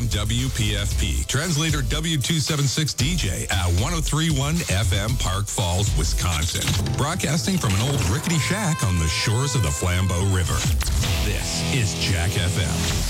WPFP. Translator W276 DJ at 103.1 FM, Park Falls, Wisconsin. Broadcasting from an old rickety shack on the shores of the Flambeau River. This is Jack FM.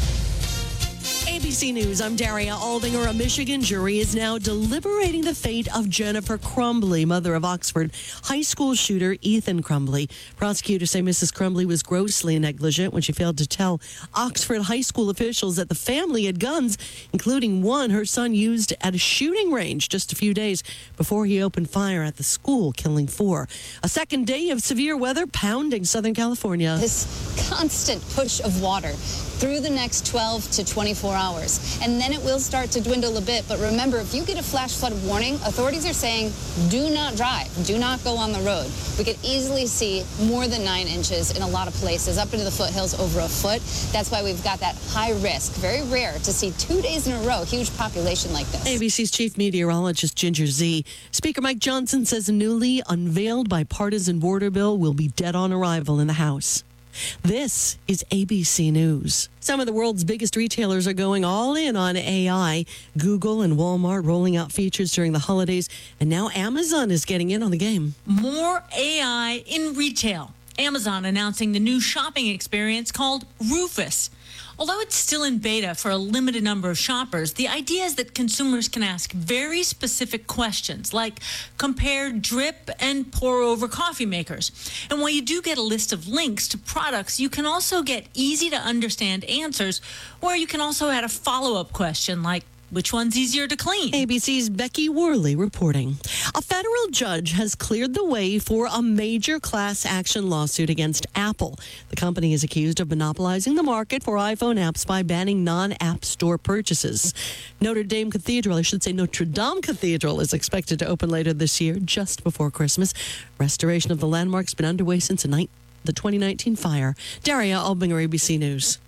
ABC News, I'm Daria Aldinger. A Michigan jury is now deliberating the fate of Jennifer Crumbley, mother of Oxford high school shooter Ethan Crumbley. Prosecutors say Mrs. Crumbley was grossly negligent when she failed to tell Oxford high school officials that the family had guns, including one her son used at a shooting range just a few days before he opened fire at the school, killing 4. A second day of severe weather pounding Southern California. This constant push of water through the next 12 to 24 hours. And then it will start to dwindle a bit. But remember, if you get a flash flood warning, authorities are saying, do not drive, do not go on the road. We could easily see more than 9 inches in a lot of places, up into the foothills over a foot. That's why we've got that high risk. Very rare to see 2 days in a row, huge population like this. ABC's chief meteorologist, Ginger Z. Speaker Mike Johnson says a newly unveiled bipartisan border bill will be dead on arrival in the House. This is ABC News. Some of the world's biggest retailers are going all in on AI. Google and Walmart rolling out features during the holidays, and now Amazon is getting in on the game. More AI in retail. Amazon announcing the new shopping experience called Rufus. Although it's still in beta for a limited number of shoppers, the idea is that consumers can ask very specific questions, like compare drip and pour over coffee makers. And while you do get a list of links to products, you can also get easy to understand answers, or you can also add a follow-up question like, which one's easier to clean? ABC's Becky Worley reporting. A federal judge has cleared the way for a major class action lawsuit against Apple. The company is accused of monopolizing the market for iPhone apps by banning non-app store purchases. Notre Dame Cathedral is expected to open later this year, just before Christmas. Restoration of the landmark's been underway since the 2019 fire. Daria Albinger, ABC News.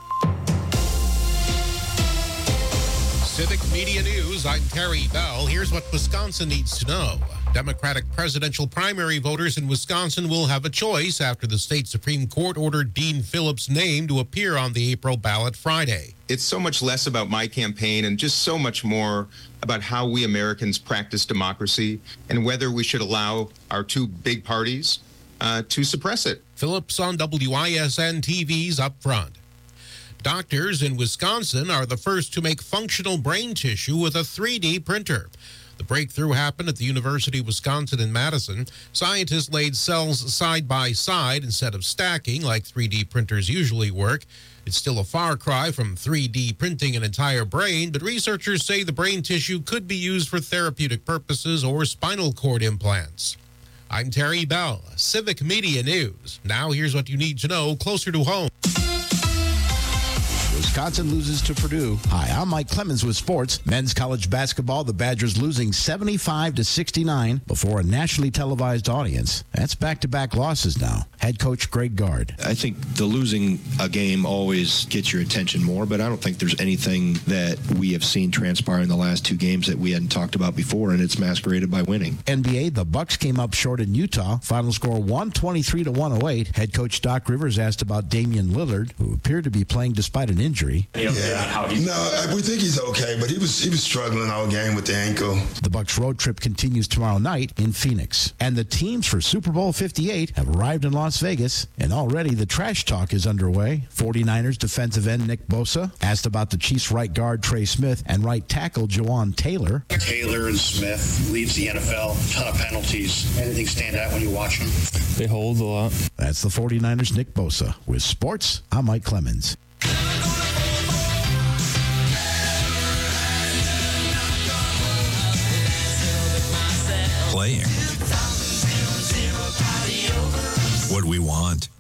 Civic Media News, I'm Terry Bell. Here's what Wisconsin needs to know. Democratic presidential primary voters in Wisconsin will have a choice after the state Supreme Court ordered Dean Phillips' name to appear on the April ballot Friday. It's so much less about my campaign and just so much more about how we Americans practice democracy and whether we should allow our two big parties to suppress it. Phillips on WISN TV's Up Front. Doctors in Wisconsin are the first to make functional brain tissue with a 3D printer. The breakthrough happened at the University of Wisconsin in Madison. Scientists laid cells side by side instead of stacking like 3D printers usually work. It's still a far cry from 3D printing an entire brain, but researchers say the brain tissue could be used for therapeutic purposes or spinal cord implants. I'm Terry Bell, Civic Media News. Now here's what you need to know closer to home. Wisconsin loses to Purdue. Hi, I'm Mike Clemens with sports. Men's college basketball, the Badgers losing 75-69 before a nationally televised audience. That's back-to-back losses now. Head coach Greg Gard. I think the losing a game always gets your attention more, but I don't think there's anything that we have seen transpire in the last 2 games that we hadn't talked about before, and it's masqueraded by winning. NBA, the Bucks came up short in Utah. Final score 123-108. Head coach Doc Rivers asked about Damian Lillard, who appeared to be playing despite an injury. No, we think he's okay, but he was struggling all game with the ankle. The Bucks road trip continues tomorrow night in Phoenix. And the teams for Super Bowl 58 have arrived in Las Vegas, and already the trash talk is underway. 49ers defensive end Nick Bosa asked about the Chiefs right guard Trey Smith and right tackle Jawan Taylor. Taylor and Smith leads the NFL, ton of penalties. Anything stand out when you watch them? They hold a lot. That's the 49ers' Nick Bosa. With sports, I'm Mike Clemens. Playing what we want.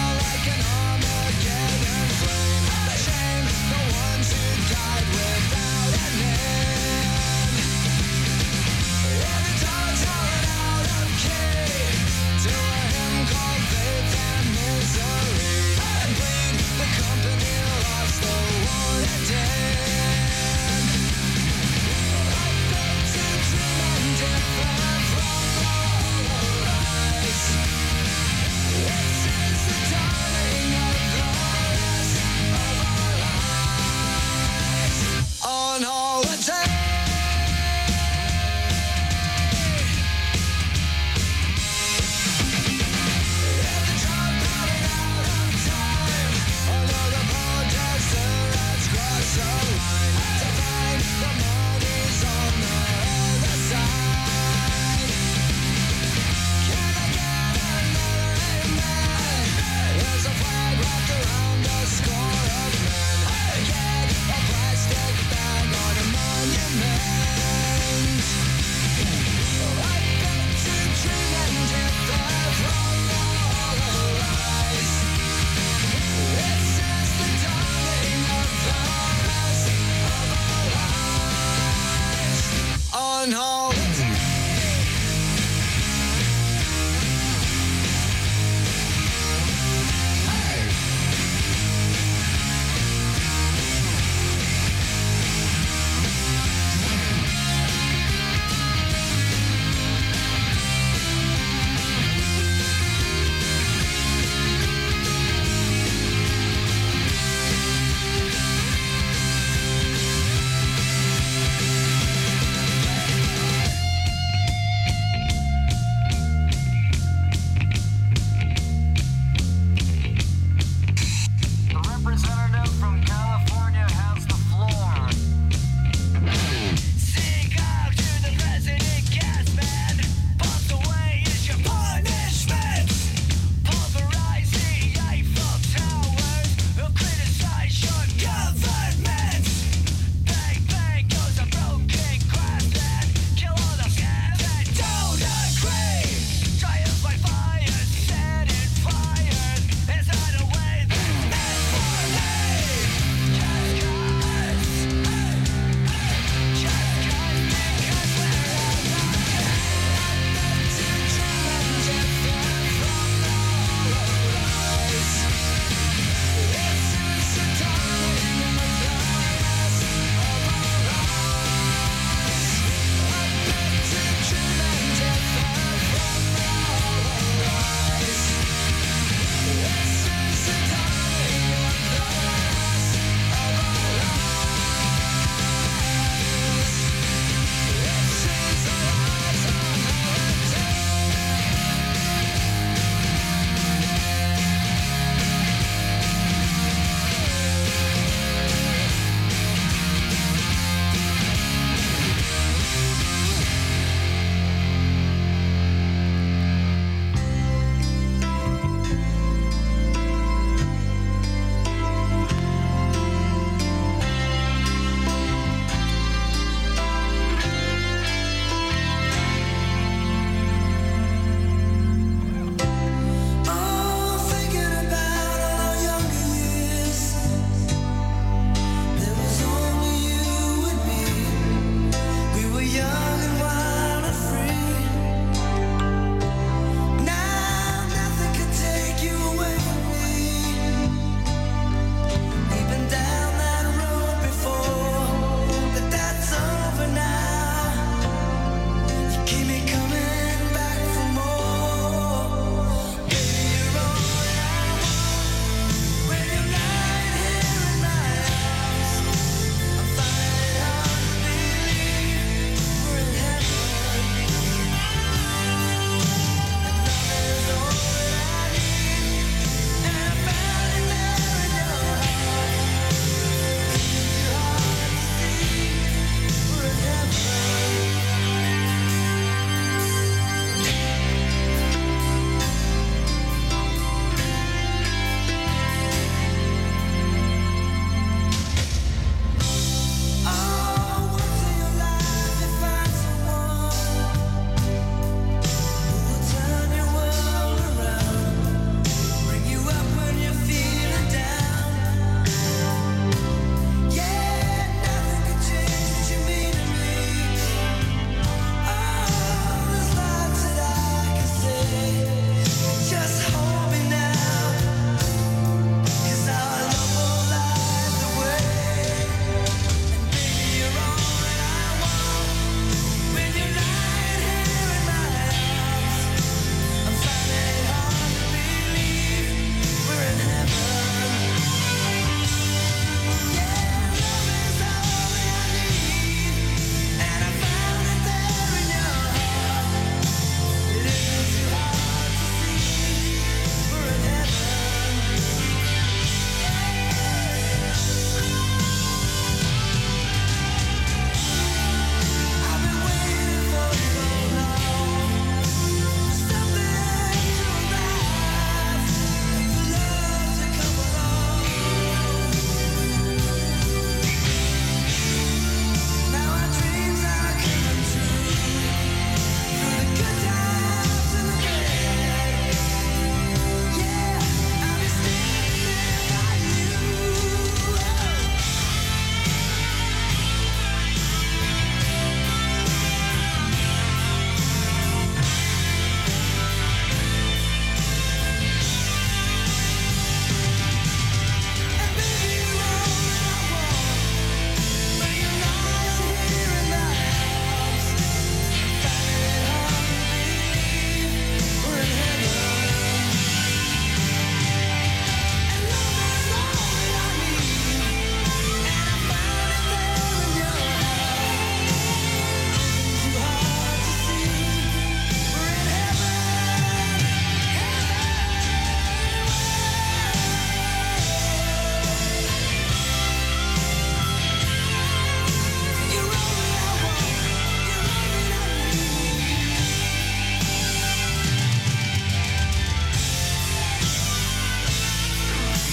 The ones who died without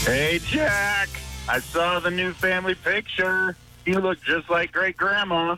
Hey, Jack. I saw the new family picture. You look just like great grandma.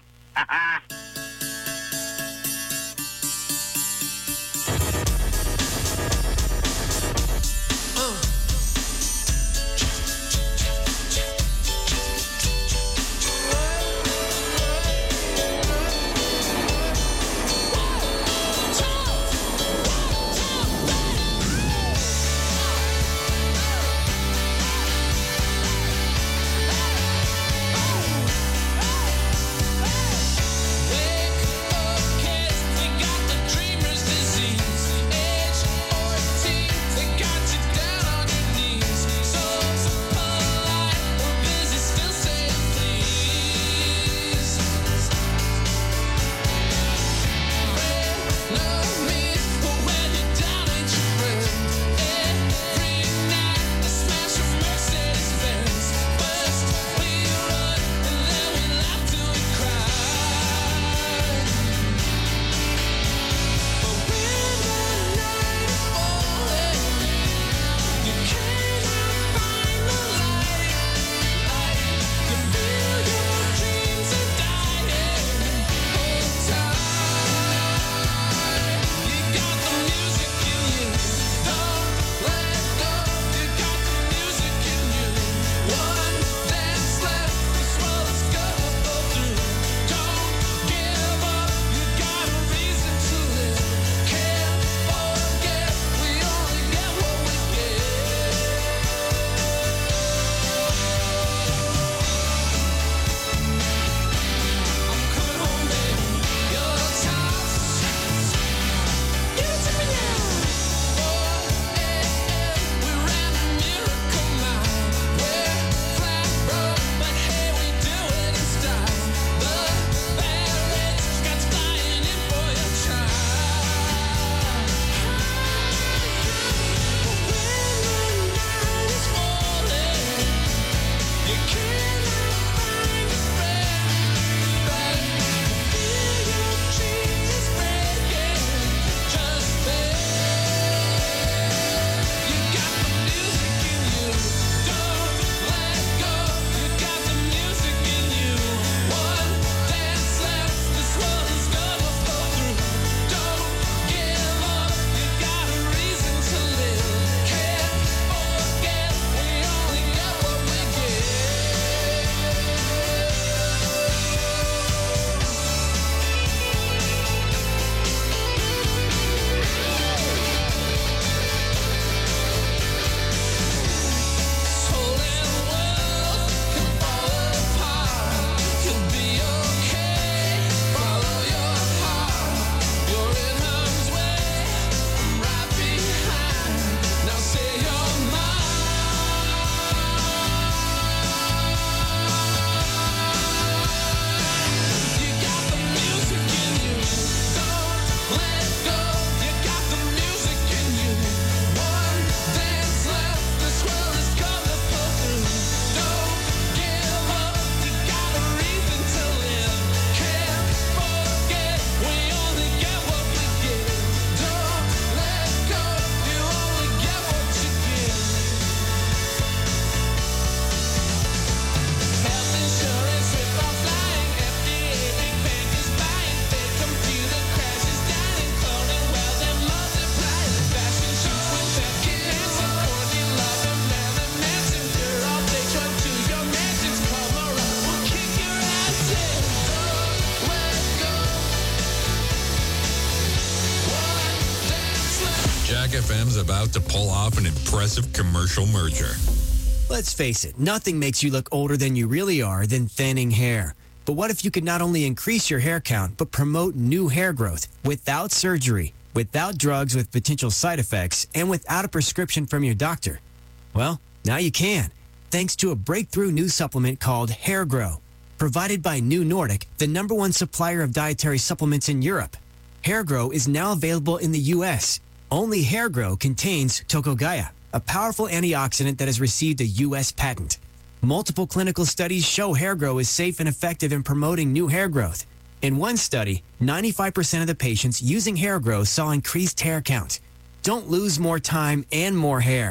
FM's about to pull off an impressive commercial merger. Let's face it, nothing makes you look older than you really are than thinning hair. But what if you could not only increase your hair count, but promote new hair growth without surgery, without drugs with potential side effects, and without a prescription from your doctor? Well, now you can, thanks to a breakthrough new supplement called Hair Grow, provided by New Nordic, the #1 supplier of dietary supplements in Europe. Hair Grow is now available in the U.S. Only Hair Grow contains Tocogaya, a powerful antioxidant that has received a U.S. patent. Multiple clinical studies show Hair Grow is safe and effective in promoting new hair growth. In one study, 95% of the patients using Hair Grow saw increased hair count. Don't lose more time and more hair.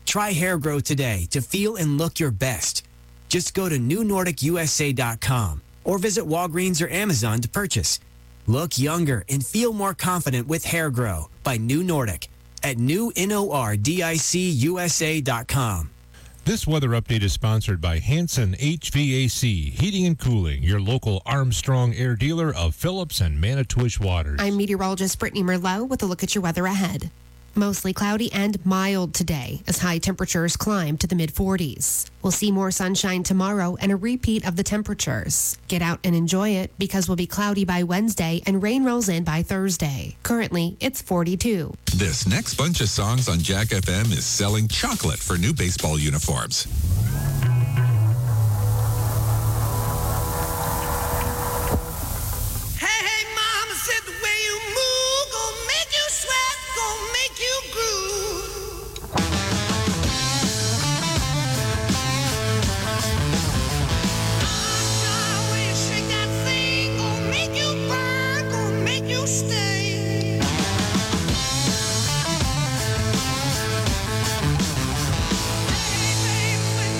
Try hair growth today to feel and look your best. Just go to newnordicusa.com or visit Walgreens or Amazon to purchase. Look younger and feel more confident with Hair Grow by New Nordic at newnordicusa.com. This weather update is sponsored by Hanson HVAC, Heating and Cooling, your local Armstrong air dealer of Phillips and Manitowish Waters. I'm meteorologist Brittany Merlot with a look at your weather ahead. Mostly cloudy and mild today as high temperatures climb to the mid-40s. We'll see more sunshine tomorrow and a repeat of the temperatures. Get out and enjoy it because we'll be cloudy by Wednesday and rain rolls in by Thursday. Currently, it's 42. This next bunch of songs on Jack FM is selling chocolate for new baseball uniforms. Stay.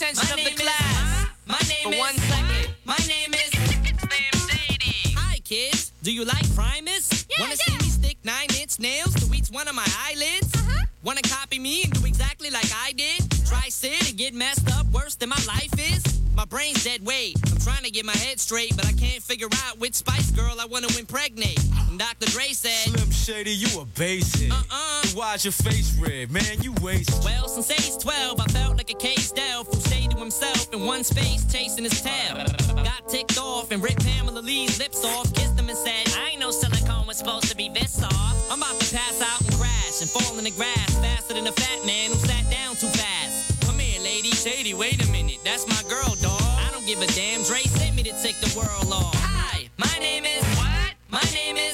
attention of the class. My name is 1 second. My name is Slim Shady. Hi, kids. Do you like Primus? Wanna see me stick 9-inch nails to each one of my eyelids? Wanna copy me and do exactly like I did? Try sit and get messed up worse than my life is? My brain's dead weight. I'm trying to get my head straight, but I can't figure out which Spice Girl I want to impregnate. And Dr. Dre said, Slim Shady, you a basic. Why's your face red, man? You wasted. Well, since age 12, I felt like a caged elf who stayed to himself in one space, chasing his tail. Got ticked off and ripped Pamela Lee's lips off, kissed him and said, I ain't know silicone was supposed to be this soft. I'm about to pass out and crash and fall in the grass faster than a fat man who sat down too fast. Come here, lady. Shady, wait a minute. That's my girl, dog. I don't give a damn. Dre sent me to take the world off. Hi, my name is what? My name is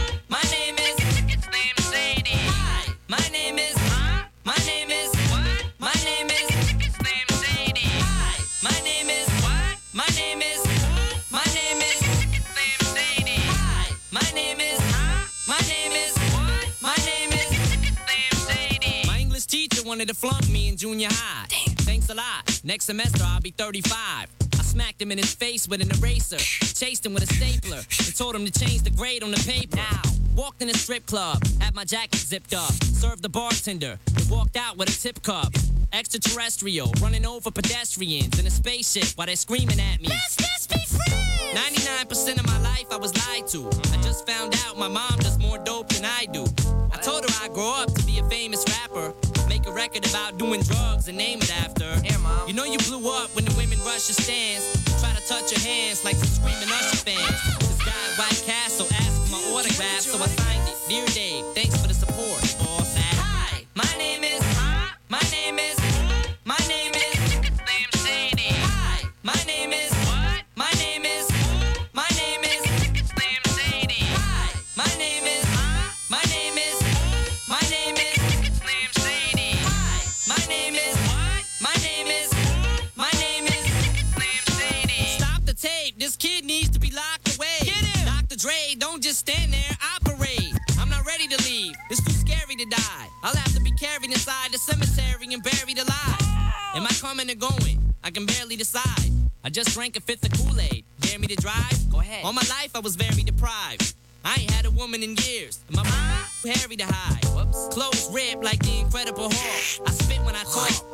Slim Shady. Hi, my name is my name is what? My name is Slim Shady. Hi, my name is what? My name is my name is Slim Shady. Hi, my name is my name is what? My name is Slim Shady. My English teacher wanted to flunk me in junior high. Thanks a lot. Next semester I'll be 35. I smacked him in his face with an eraser, chased him with a stapler, and told him to change the grade on the paper. Now, walked in a strip club, had my jacket zipped up, served the bartender, and walked out with a tip cup. Extraterrestrial, running over pedestrians in a spaceship while they're screaming at me. Let's be friends! 99% of my life I was lied to. I just found out my mom does more dope than I do. I told her I'd grow up to be a famous rapper, make a record about doing drugs and name it after. Here, Mom. You know you blew up when the women rush your stands, try to touch your hands like some screaming Usher fans. This guy at White Castle asked for my autograph, so I signed it. Dear Dave, thanks for the support. Boss. Hi, my name is my name is my name is Slim Shady. Hi, my name is what? My name is my name is Slim Shady. Hi, my name is my name is my name is Slim Shady. Hi, my name is what? My name is my name is Slim Shady. Stop the tape. This kid needs to be locked away. Get him. Dr. Dre, don't just stand there, operate. I'm not ready to leave. It's too scary to die. I'll have to be carried inside the cemetery and buried alive. Am I coming or going? I can barely decide. I just drank a fifth of Kool-Aid. Dare me to drive? Go ahead. All my life I was very deprived. I ain't had a woman in years. And my mom hairy to hide. Whoops. Clothes ripped like the Incredible Hulk. I spit when I talk.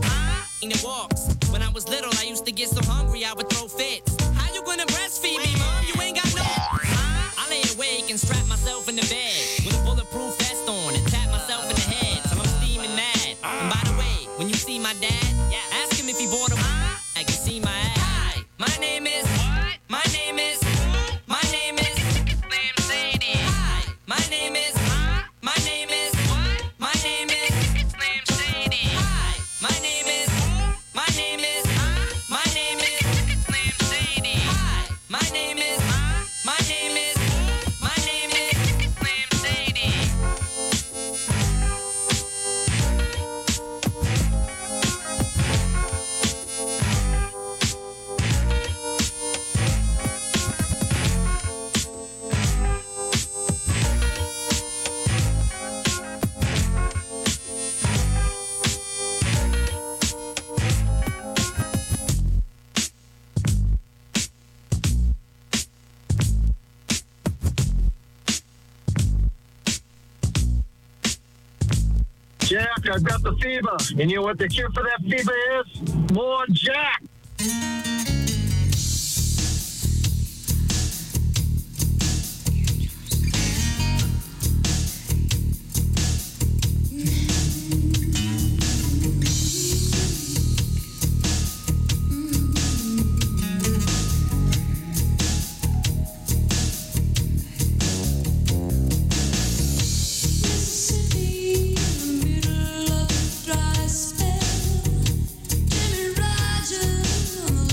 I in the walks. When I was little, I used to get so hungry I would throw fits. How you gonna breastfeed me, Mom? You ain't got no. I lay awake and strap myself in the bed with a bulletproof vest on and tap myself in the head till I'm steaming mad. And by the way, when you see my dad, ask him if he bought a I can see my ass. Hi, my name is what? My name is my name is Slim Shady. Hi, my name is my name is what? My name is Slim Shady. Hi, my name is my name is my name is Slim Shady. Hi, my name is my name is my name is Slim Shady. Jack, I've got the fever. And you know what the cure for that fever is? More Jack. Middle of a dry spell, Jimmy Rogers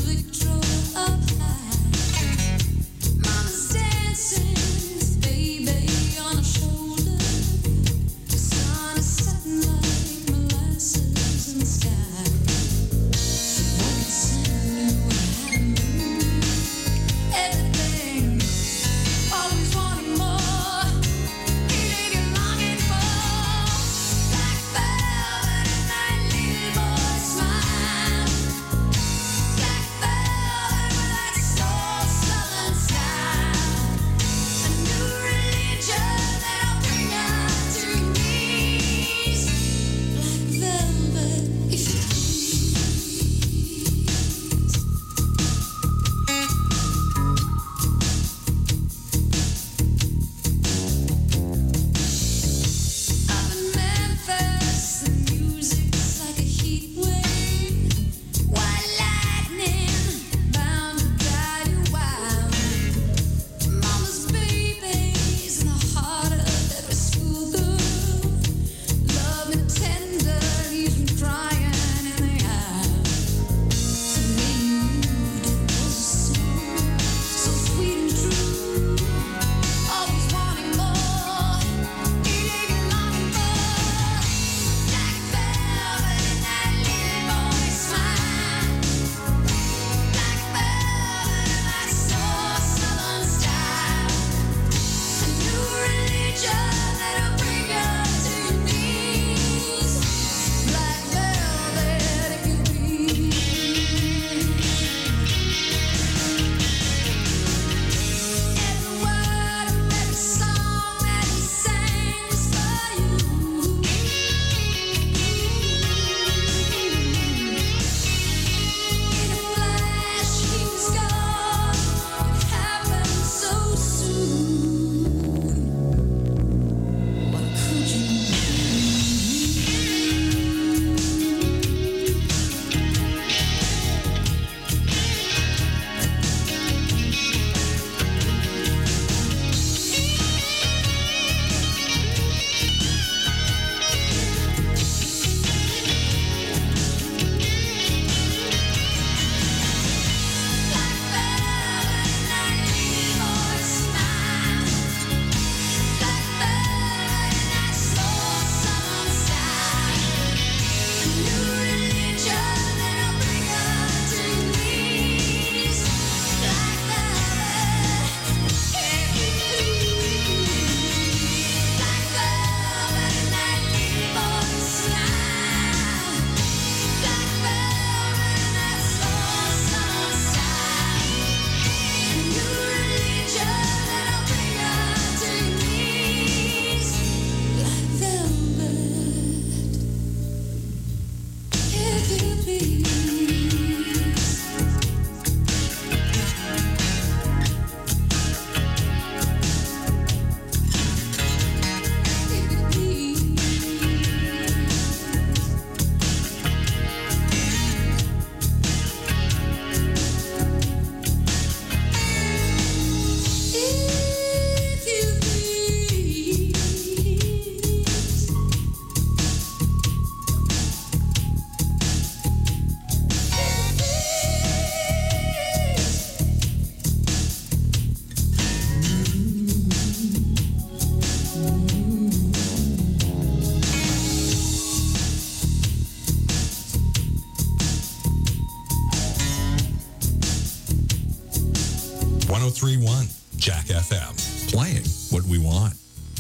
1031 Jack FM. Playing what we want.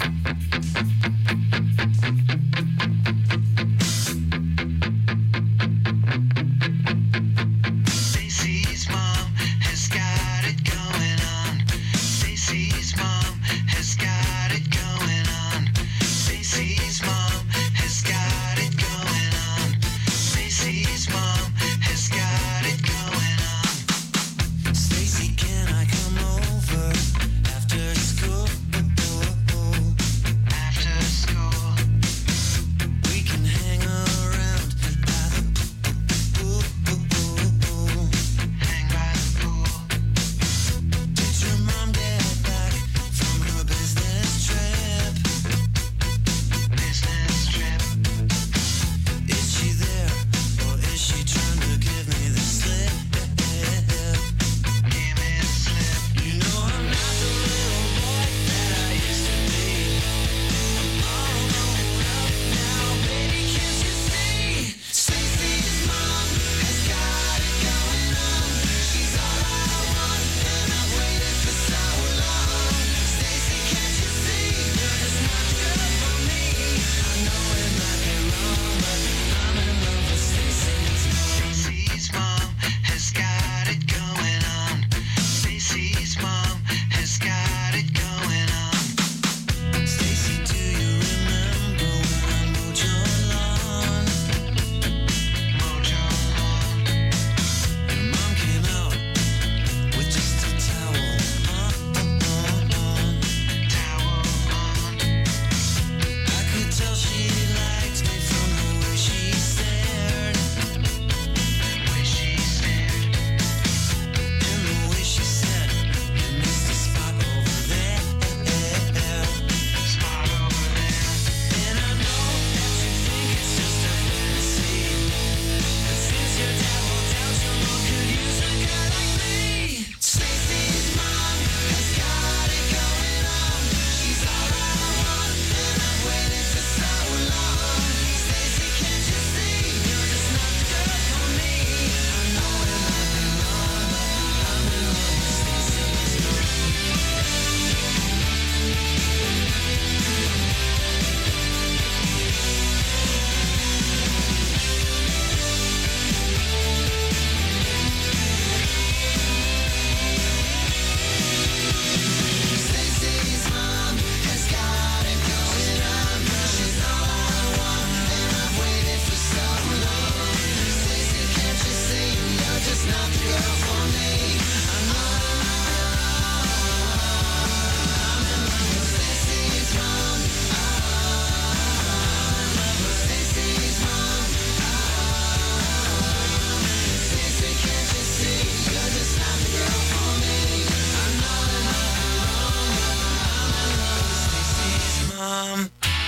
Stacy's mom has got it going on. Stacy's mom has got it going on. Stacy's mom has got it going on. Stacy's mom has got it going on. Stacy, can I come over after school? After school, we can hang around by the pool. Hang by the pool. Did your mom get back from her business trip? Business trip. Is she there, or is she trying to give me the slip? Give me the slip. You know I'm not the little boy that I used to be. I'm all grown up now, baby, can't you see? Stacy's mom has got it going on. She's all I want, and I've waited for so long. Stacy, can't you see? You're just not good for me. I know it might be wrong, but I'm in love with Stacy's mom. Stacy's mom has got it going on. Stacy's mom has got it going on. Stacy, do you remember when I mowed your lawn? Mowed your lawn. Your mom came out with just a towel on. Towel on. I could tell she liked me from the way she stared. Way she stared. And the way she said, you missed a spot over there. Spot over there. And I know that you think it's just a fantasy. But since your dad walked out, your mom could use a guy like me. Stacy's mom has got it going on. She's all I want, and I've waited for so long. Stacy, can't you see? You're just not good for me. I know it might be wrong, but I'm in love with Stacy's mom. Stacy's mom has got it going on. She's all I want, and I've waited for so long. Stacy, can't you see? You're just not the girl for me. I know I'm in love with Stacy's mom. I'm in love with Stacy's mom. Stacy, can't you see? You're just not the girl for me. I know it might be wrong, but I'm in love with Stacy's mom.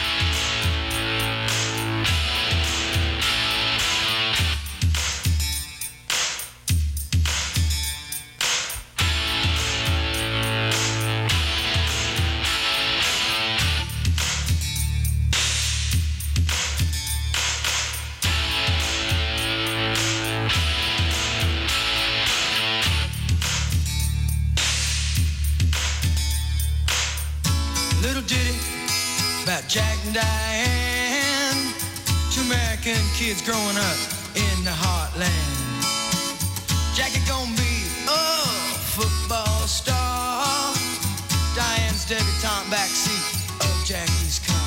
Little ditty about Jack and Diane, two American kids growing up in the heartland. Jackie gonna be a football star. Diane's debutante backseat of Jackie's car.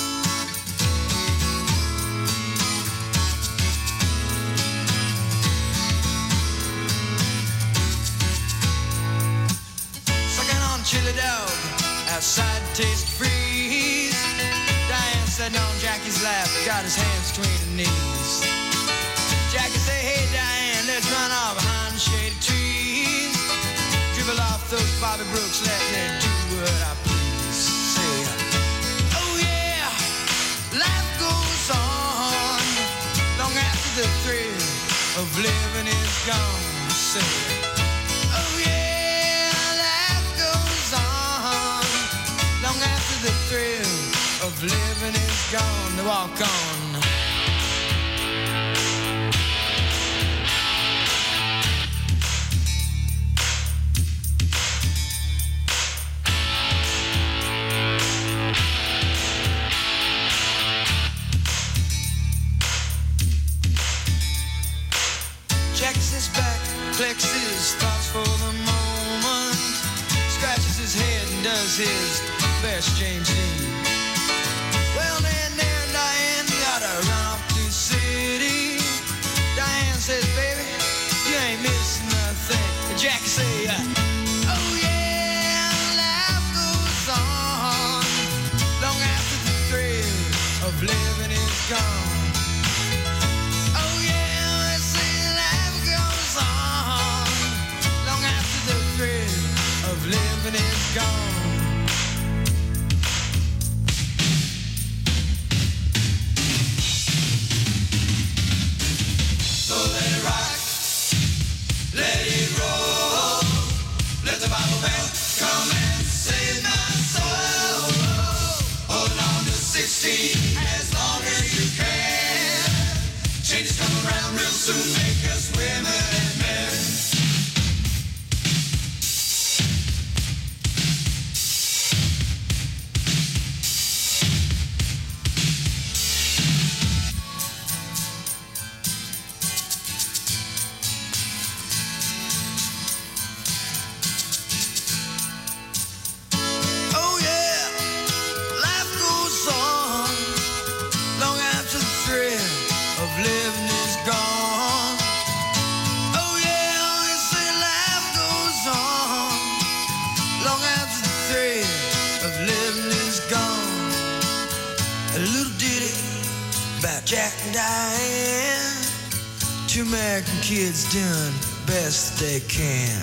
Sucking on chili dog outside Taste Freeze. Diane sitting on Jackie's lap, got his hands between her knees. Jackie say, hey Diane, let's run off behind the shady trees. Dribble off those Bobby Brooks, let me do what I please. Say, oh yeah, life goes on long after the thrill of living is gone. Say, oh yeah, life goes on long after the thrill of living is gone. To walk on. collects his thoughts for the moment, scratches his head and does his best James Dean. Well, then there Diane got to run off to the city. Diane says, baby, you ain't missing nothing. And Jackie say, oh yeah, life goes on long after the thrill of living is gone. Living is gone. So let it rock, let it roll, let the Bible bell come and save my soul. Hold on to 16 as long as you can. Changes come around real soon, make us women and men. Jack and Diane, two American kids doing best they can.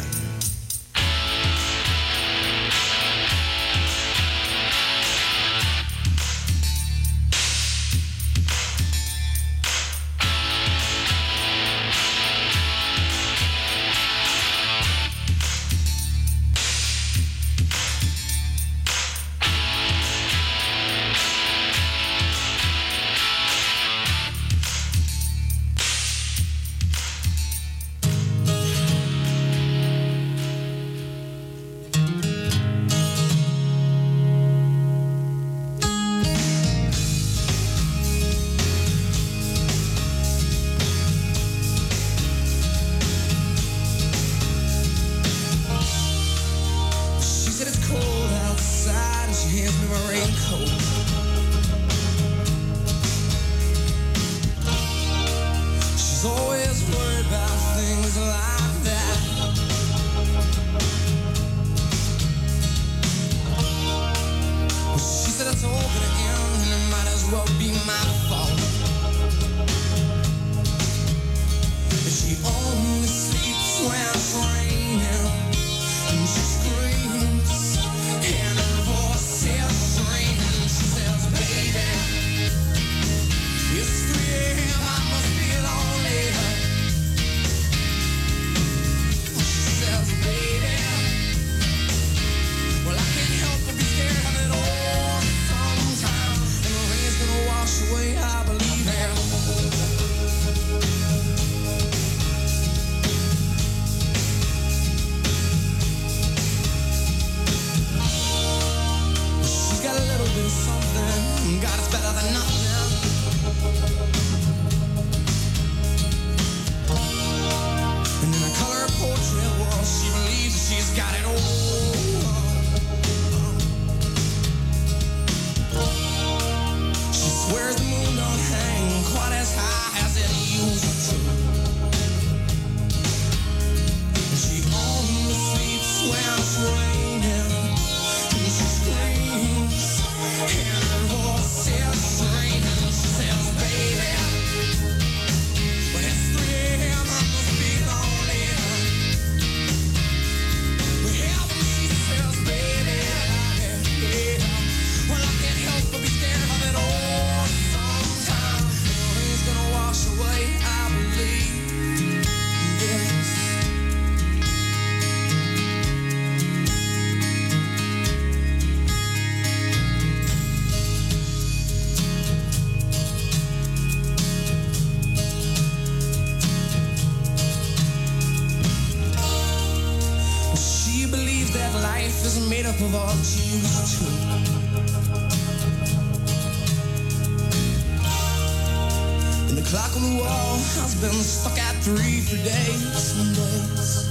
clock on the wall has been stuck at 3 for days and days.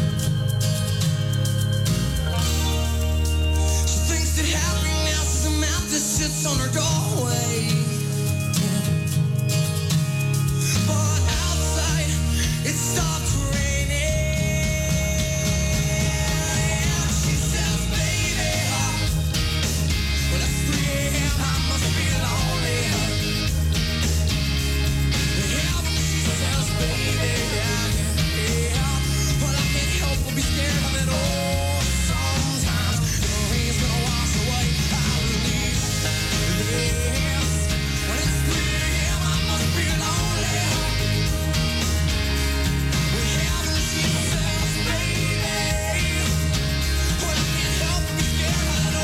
She thinks that happiness is a map that sits on her doorway. But outside, it stopped raining. She says, baby, when it's 3 a.m., I must be lonely. Well, I can't help but be scared of it all. Sometimes the rain's gonna wash away our release. Yes, when it's 3 a.m., I must be lonely. We haven't seen ourselves, baby. Well, I can't help but be scared of it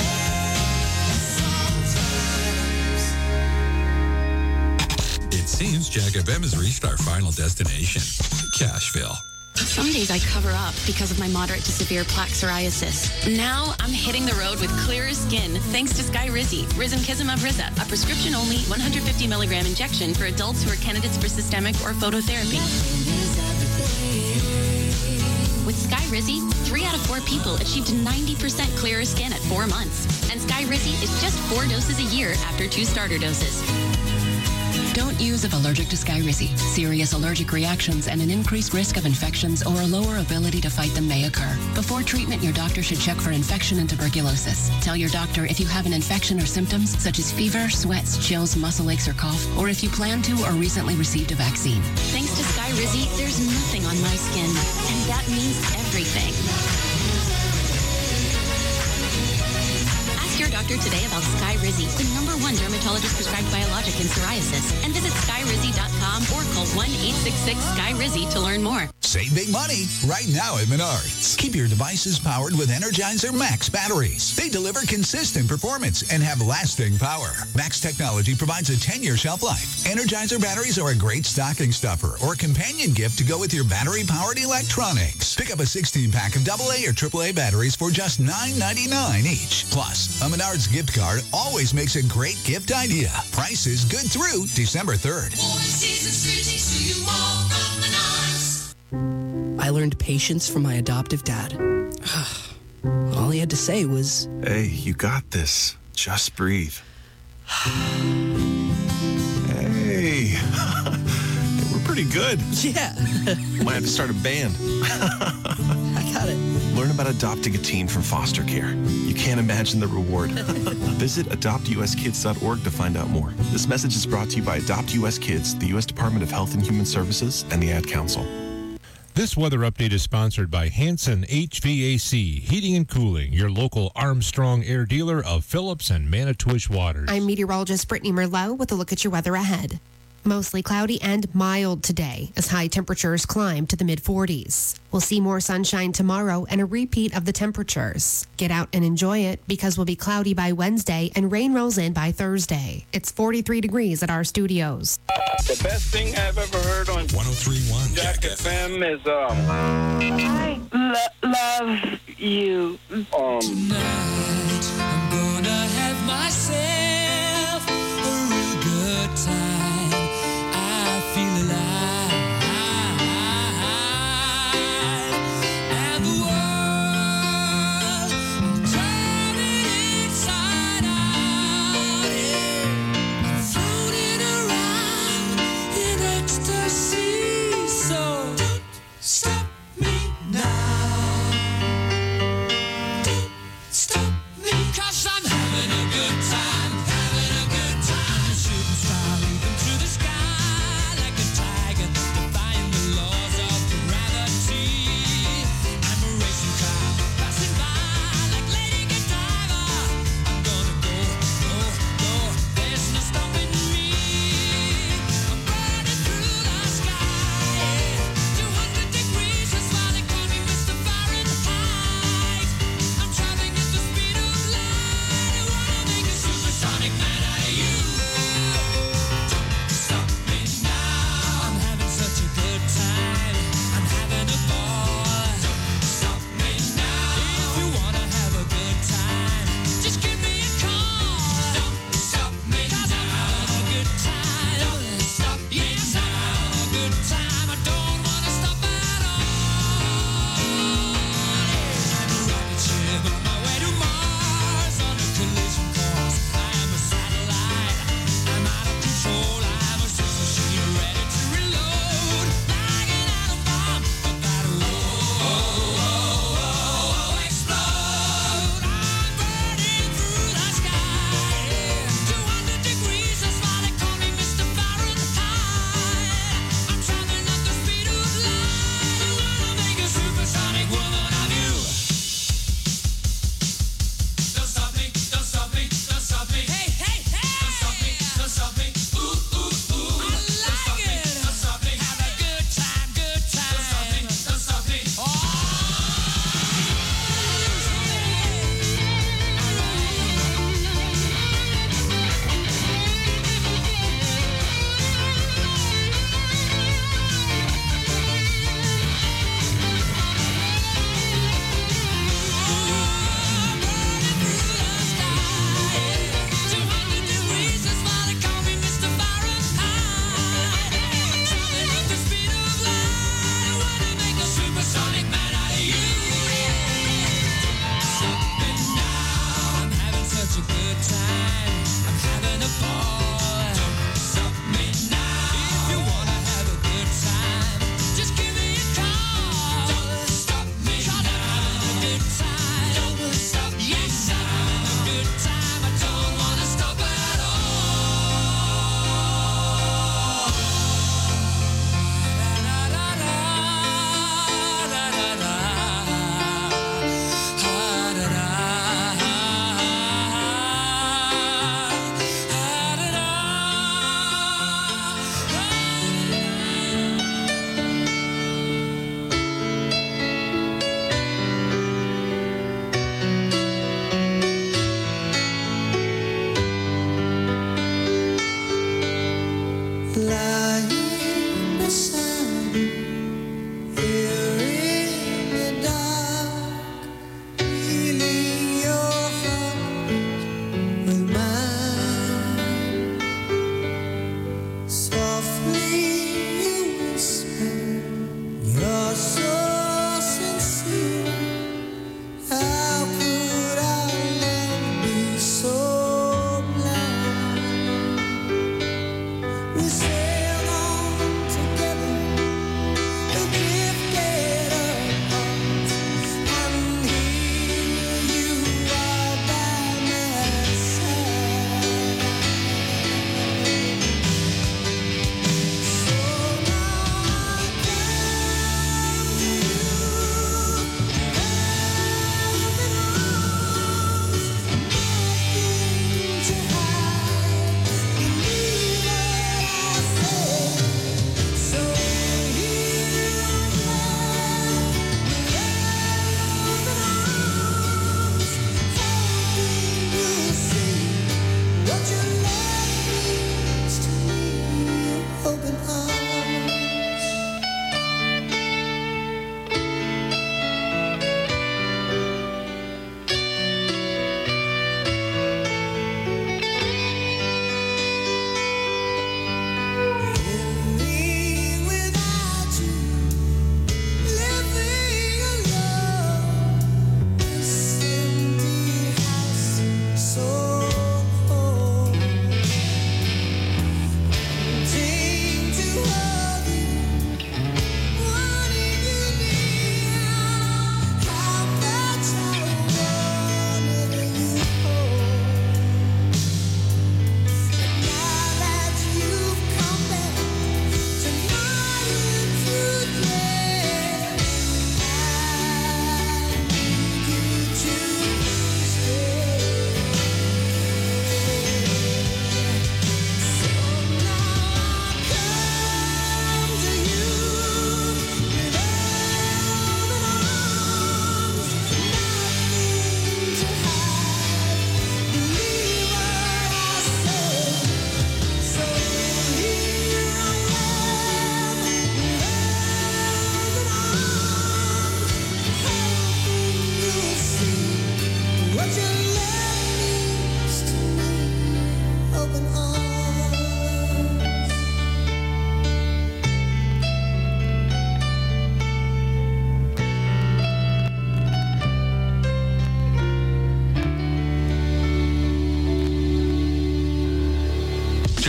all. Sometimes. It seems Jack FM has reached our final destination, Cashville. Some days I cover up because of my moderate to severe plaque psoriasis. Now I'm hitting the road with clearer skin thanks to Skyrizi, Risankizumab Riza, a prescription-only 150 milligram injection for adults who are candidates for systemic or phototherapy. With Skyrizi, 3 out of 4 people achieved 90% clearer skin at 4 months. And Skyrizi is just 4 doses a year after 2 starter doses. Don't use if allergic to Skyrizi. Serious allergic reactions and an increased risk of infections or a lower ability to fight them may occur. Before treatment, your doctor should check for infection and tuberculosis. Tell your doctor if you have an infection or symptoms such as fever, sweats, chills, muscle aches, or cough, or if you plan to or recently received a vaccine. Thanks to Skyrizi, there's nothing on my skin, and that means everything. Ask your doctor today about Skyrizi, the #1 dermatologist-prescribed biologic in psoriasis, and visit skyrizi.com or call 1-866-SKY-RIZZI to learn more. Save big money right now at Menards. Keep your devices powered with Energizer Max batteries. They deliver consistent performance and have lasting power. Max technology provides a 10-year shelf life. Energizer batteries are a great stocking stuffer or companion gift to go with your battery-powered electronics. Pick up a 16-pack of AA or AAA batteries for just $9.99 each. Plus, a Menards gift card always makes a great gift idea. Price is good through December 3rd. I learned patience from my adoptive dad. All he had to say was, "Hey, you got this. Just breathe." Hey, we're pretty good. Yeah. Might have to start a band. I got it. Learn about adopting a teen from foster care. You can't imagine the reward. Visit adoptuskids.org to find out more. This message is brought to you by Adopt US Kids, the U.S. Department of Health and Human Services, and the Ad Council. This weather update is sponsored by Hanson HVAC, Heating and Cooling, your local Armstrong Air dealer of Phillips and Manitowish Waters. I'm meteorologist Brittany Merlot with a look at your weather ahead. Mostly cloudy and mild today as high temperatures climb to the mid-40s. We'll see more sunshine tomorrow and a repeat of the temperatures. Get out and enjoy it because we'll be cloudy by Wednesday and rain rolls in by Thursday. It's 43 degrees at our studios. The best thing I've ever heard on 103.1 Jack FM is I love you. Tonight, I'm gonna have myself a real good time. I feel alive. And the world, I'm turning inside out. Yeah. I'm floating around in ecstasy. So don't stop me now. Don't stop me, 'cause I'm having a good time.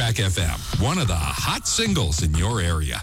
Jack FM, one of the hot singles in your area.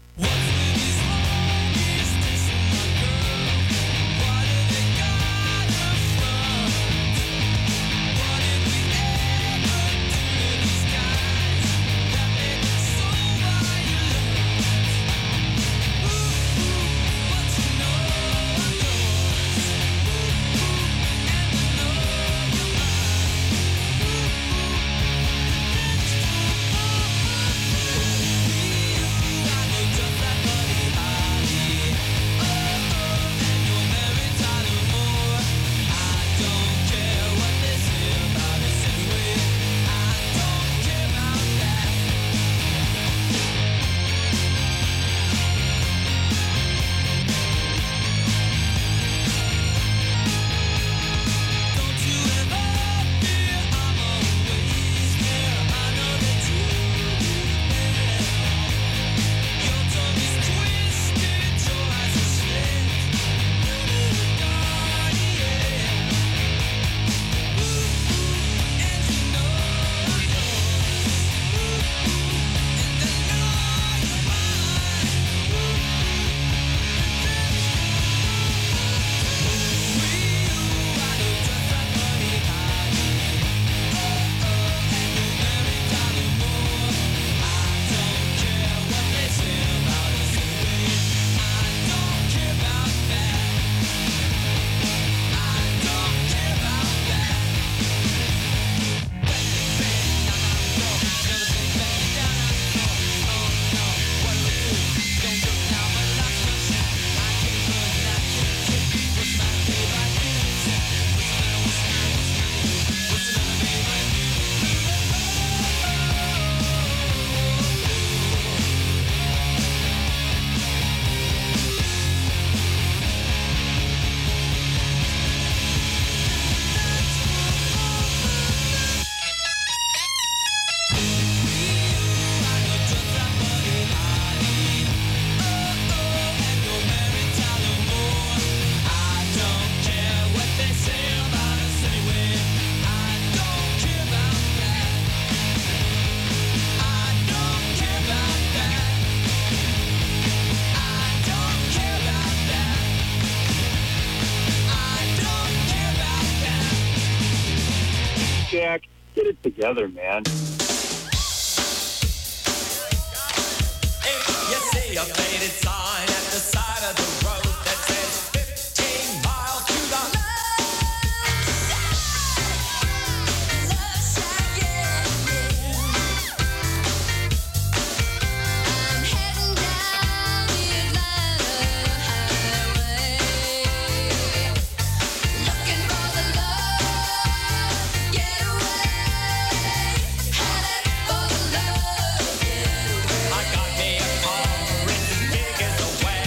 Jack, get it together, man. If you see a faded sign at the side of the road that says 15 miles to the I got me a car, it's as big as a wagon.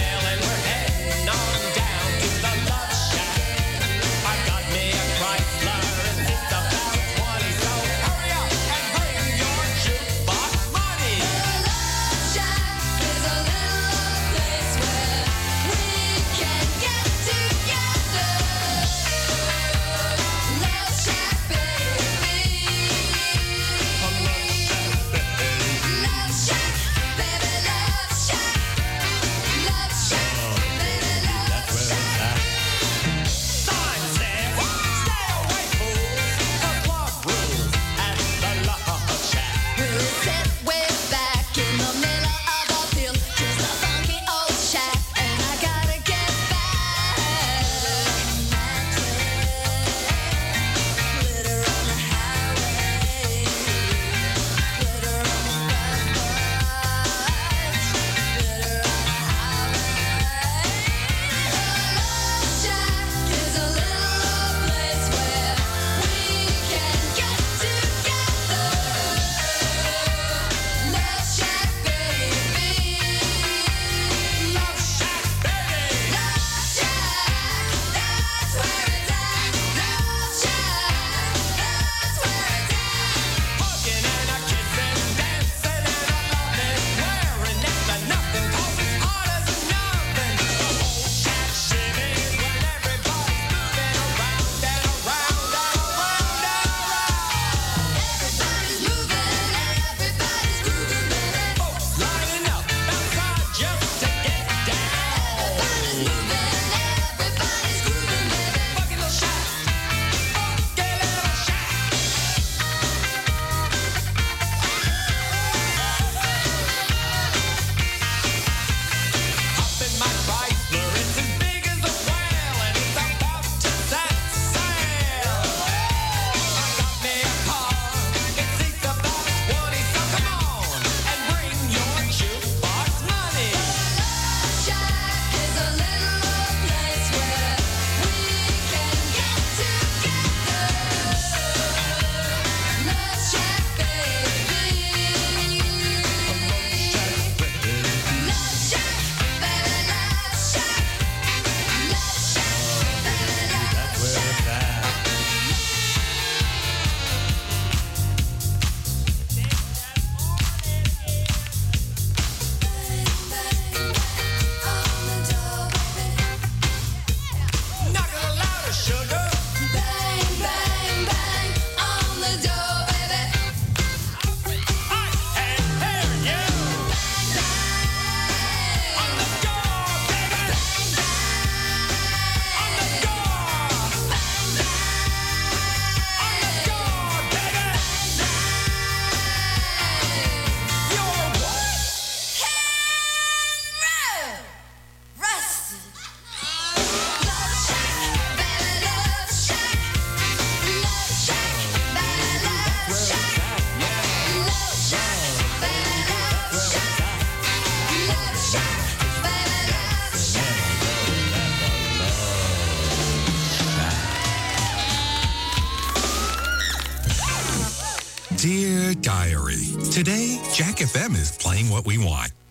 Dear Diary, today, Jack FM is playing what we want.